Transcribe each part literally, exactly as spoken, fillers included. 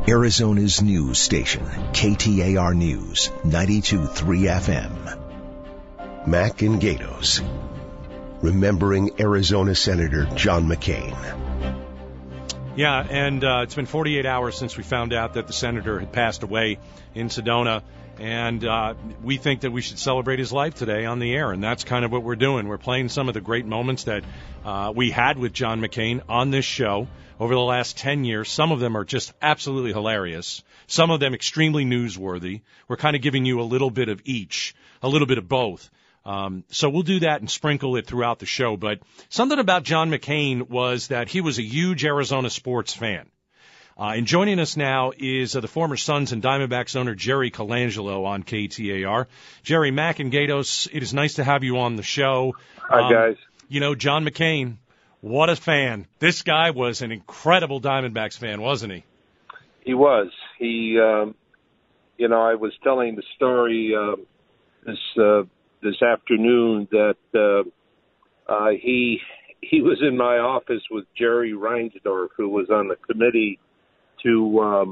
Arizona's news station, K T A R News, ninety-two point three F M. Mac and Gatos. Remembering Arizona Senator John McCain. Yeah, and uh, it's been forty-eight hours since we found out that the senator had passed away in Sedona, and uh, we think that we should celebrate his life today on the air, and that's kind of what we're doing. We're playing some of the great moments that uh, we had with John McCain on this show over the last ten years. Some of them are just absolutely hilarious. Some of them extremely newsworthy. We're kind of giving you a little bit of each, a little bit of both. Um, so we'll do that and sprinkle it throughout the show. But something about John McCain was that he was a huge Arizona sports fan. Uh, and joining us now is uh, the former Suns and Diamondbacks owner Jerry Colangelo on K T A R. Jerry, Mac and Gatos, it is nice to have you on the show. Hi, um, guys. You know, John McCain, what a fan. This guy was an incredible Diamondbacks fan, wasn't he? He was. He, um, you know, I was telling the story uh, this uh, this afternoon that uh, uh, he he was in my office with Jerry Reinsdorf, who was on the committee to um,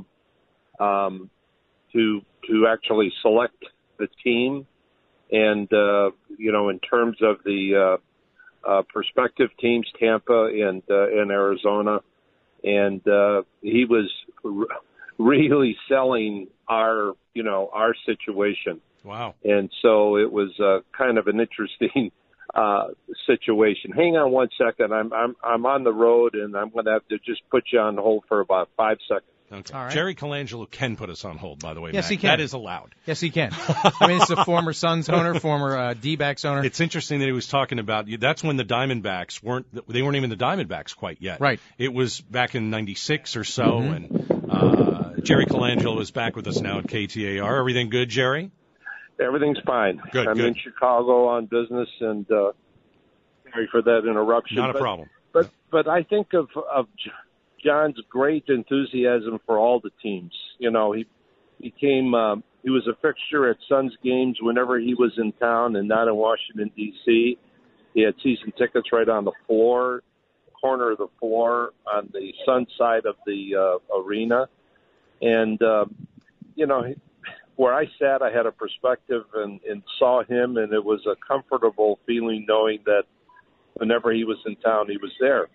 um, to to actually select the team, and uh, you know, in terms of the uh, Uh, prospective teams, Tampa and uh, and Arizona, and uh, he was r- really selling our, you know, our situation. Wow! And so it was uh, kind of an interesting uh, situation. Hang on one second. I'm I'm I'm on the road, and I'm going to have to just put you on hold for about five seconds. Okay. All right. Jerry Colangelo can put us on hold, by the way. Yes, Mac. he can. That is allowed. Yes, he can. I mean, it's a former Suns owner, former uh, D-backs owner. It's interesting that he was talking about, that's when the Diamondbacks weren't, they weren't even the Diamondbacks quite yet. Right. It was back in ninety-six or so, Mm-hmm. and uh, Jerry Colangelo is back with us now at K T A R. Everything good, Jerry? Everything's fine. Good, I'm good. in Chicago on business, and uh, sorry for that interruption. Not a but, problem. But but I think of of John's great enthusiasm for all the teams. You know, he became um, he was a fixture at Suns games whenever he was in town and not in Washington D C. He had season tickets right on the floor, corner of the floor on the Sun side of the uh, arena, and uh, you know, where I sat, I had a perspective and, and saw him, and it was a comfortable feeling knowing that whenever he was in town, he was there.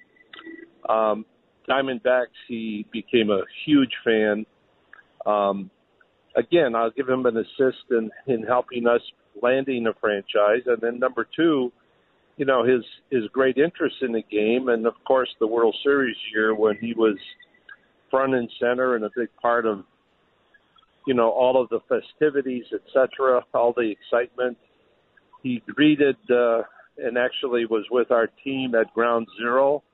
Um, Diamondbacks, he became a huge fan. Um, again, I'll give him an assist in, in helping us landing a franchise. And then number two, you know, his, his great interest in the game. And, of course, the World Series year when he was front and center and a big part of, you know, all of the festivities, et cetera, all the excitement. He greeted uh, and actually was with our team at Ground Zero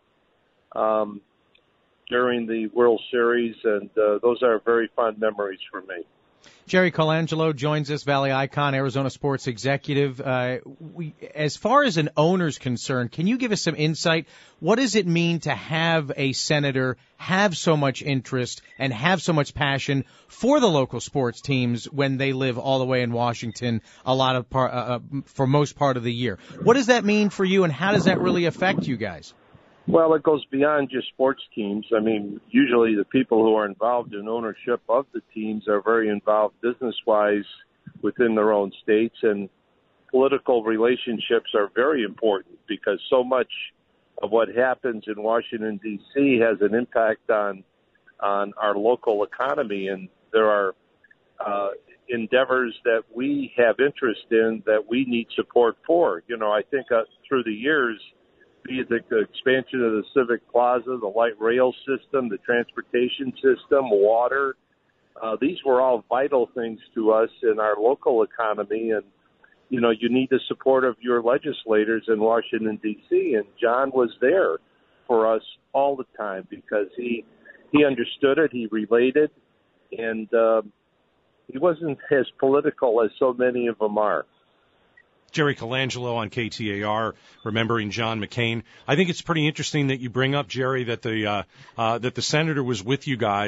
Um, during the World Series, and uh, those are very fond memories for me. Jerry Colangelo joins us, Valley Icon, Arizona sports executive. Uh, we, as far as an owner's concerned, can you give us some insight? What does it mean to have a senator have so much interest and have so much passion for the local sports teams when they live all the way in Washington a lot of par- uh, for most part of the year? What does that mean for you, and how does that really affect you guys? Well, it goes beyond just sports teams. I mean, usually the people who are involved in ownership of the teams are very involved business-wise within their own states, and political relationships are very important because so much of what happens in Washington, D C has an impact on on our local economy, and there are uh, endeavors that we have interest in that we need support for. You know, I think uh, through the years, be it the expansion of the Civic Plaza, the light rail system, the transportation system, water. Uh, these were all vital things to us in our local economy. And, you know, you need the support of your legislators in Washington, D C. And John was there for us all the time because he he understood it, he related, and uh, he wasn't as political as so many of them are. Jerry Colangelo on K T A R, remembering John McCain. I think it's pretty interesting that you bring up, Jerry, that the uh, uh, that the senator was with you guys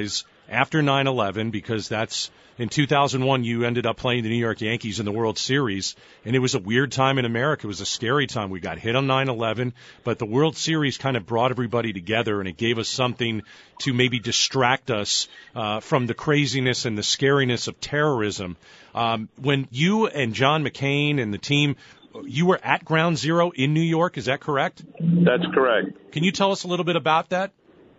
after nine eleven, because that's in two thousand one you ended up playing the New York Yankees in the World Series, and it was a weird time in America. It was a scary time. We got hit on nine eleven, but the World Series kind of brought everybody together, and it gave us something to maybe distract us uh, from the craziness and the scariness of terrorism. Um, when you and John McCain and the team, you were at Ground Zero in New York, is that correct? That's correct. Can you tell us a little bit about that?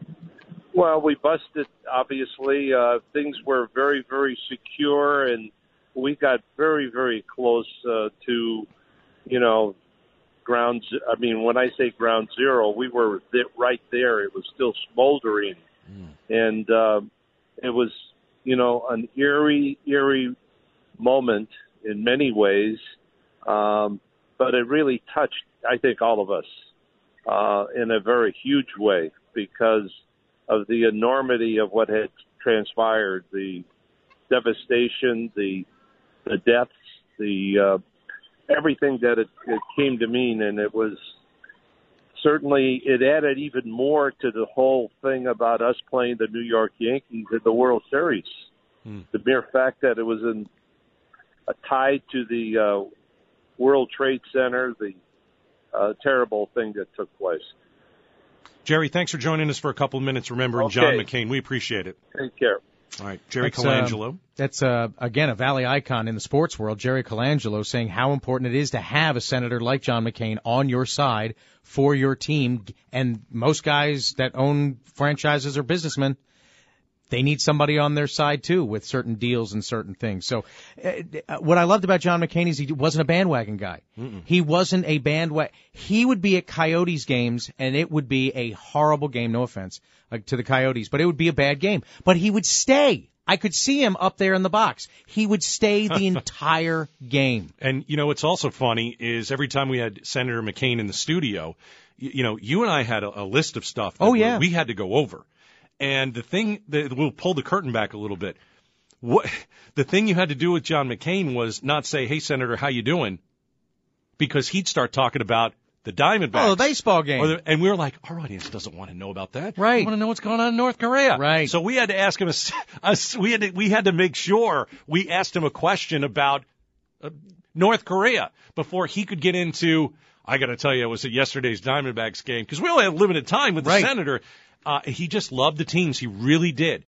Well, we busted, obviously. Uh, things were very, very secure, and we got very, very close uh, to, you know, ground. I mean, when I say ground zero, we were th- right there. It was still smoldering. Mm. And uh, it was, you know, an eerie, eerie moment in many ways. Um, but it really touched, I think, all of us uh, in a very huge way because of the enormity of what had transpired, the devastation, the the deaths, the uh, everything that it, it came to mean, and it was certainly it added even more to the whole thing about us playing the New York Yankees in the World Series. Hmm. The mere fact that it was in uh, tied to the uh, World Trade Center, the uh, terrible thing that took place. Jerry, thanks for joining us for a couple of minutes remembering okay. John McCain. We appreciate it. Take care. All right, Jerry that's, Colangelo. Uh, that's, uh, again, a Valley icon in the sports world, Jerry Colangelo, saying how important it is to have a senator like John McCain on your side for your team. And most guys that own franchises are businessmen. They need somebody on their side, too, with certain deals and certain things. So uh, what I loved about John McCain is he wasn't a bandwagon guy. Mm-mm. He wasn't a bandwagon. He would be at Coyotes games, and it would be a horrible game, no offense uh, to the Coyotes, but it would be a bad game. But he would stay. I could see him up there in the box. He would stay the entire game. And, you know, what's also funny is every time we had Senator McCain in the studio, you, you know, you and I had a, a list of stuff that oh, yeah. we had to go over. And the thing that we'll pull the curtain back a little bit. What the thing you had to do with John McCain was not say, "Hey, Senator, how you doing?" Because he'd start talking about the Diamondbacks. Oh, the baseball game. Or the, and we were like, our audience doesn't want to know about that. Right. We want to know what's going on in North Korea. Right. So we had to ask him. A, a, we had to, we had to make sure we asked him a question about uh, North Korea before he could get into. I got to tell you, it was at yesterday's Diamondbacks game because we only had limited time with the right. senator. Uh, he just loved the teams. He really did.